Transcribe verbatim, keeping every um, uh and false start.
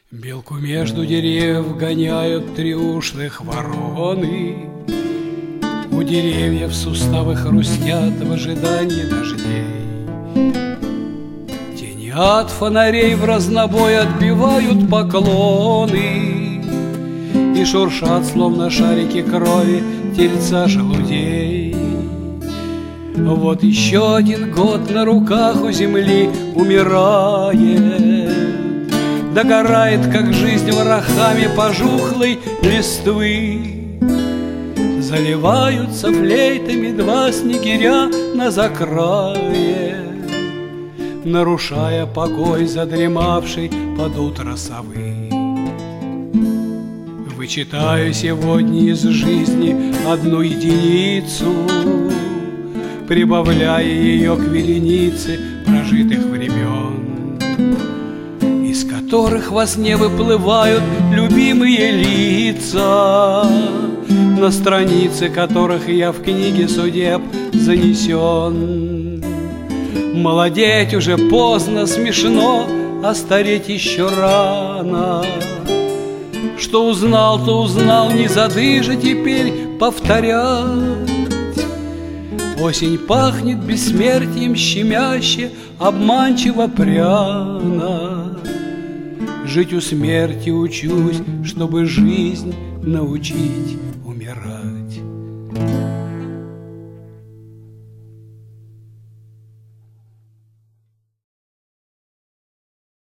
Белку между деревьев гоняют три ушлых вороны. У деревьев суставы хрустят в ожидании дождей. Тени от фонарей в разнобой отбивают поклоны и шуршат, словно шарики крови, тельца желудей. Вот еще один год на руках у земли умирает, догорает, как жизнь, ворохами пожухлой листвы. Заливаются флейтами два снегиря на закрае, нарушая покой задремавшей под утро совы. Вычитаю сегодня из жизни одну единицу, прибавляя ее к веренице прожитых времен, из которых во сне выплывают любимые лица, на странице которых я в книге судеб занесен. Молодеть уже поздно, смешно, а стареть еще рано. Что узнал, то узнал, не задыжа теперь повторять. Осень пахнет бессмертием щемяще, обманчиво пряно. Жить у смерти учусь, чтобы жизнь научить умирать.